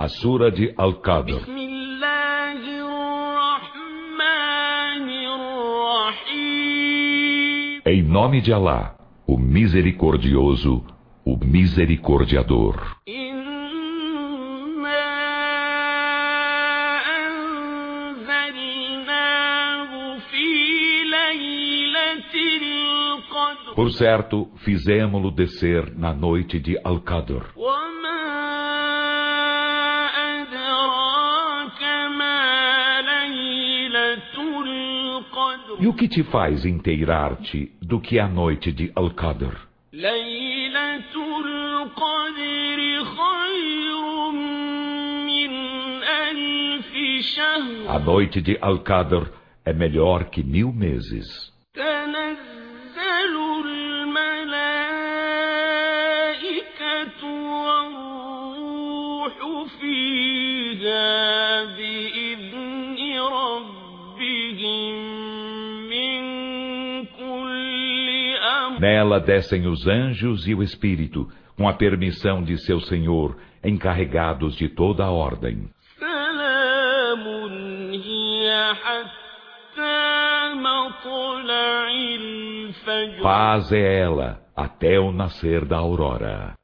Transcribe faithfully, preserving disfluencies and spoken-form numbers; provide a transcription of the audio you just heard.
A Sura de Al-Qadr. Em nome de Alá, o Misericordioso, o Misericordiador. Por certo, fizemo-lo descer na noite de Al-Qadr. E o que te faz inteirar-te do que é a noite de Al-Qadr? A noite de Al-Qadr é melhor que mil meses. Nela descem os anjos e o Espírito, com a permissão de seu Senhor, encarregados de toda a ordem. Paz é ela até o nascer da aurora.